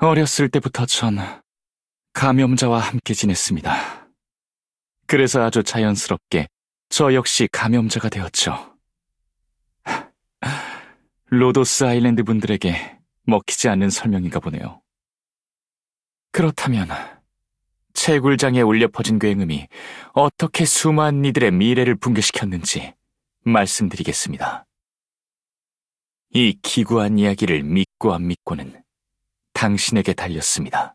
어렸을 때부터 전 감염자와 함께 지냈습니다. 그래서 아주 자연스럽게 저 역시 감염자가 되었죠. 로도스 아일랜드 분들에게 먹히지 않는 설명인가 보네요. 그렇다면 채굴장에 울려 퍼진 굉음이 어떻게 수많은 이들의 미래를 붕괴시켰는지 말씀드리겠습니다. 이 기구한 이야기를 믿고 안 믿고는 당신에게 달렸습니다.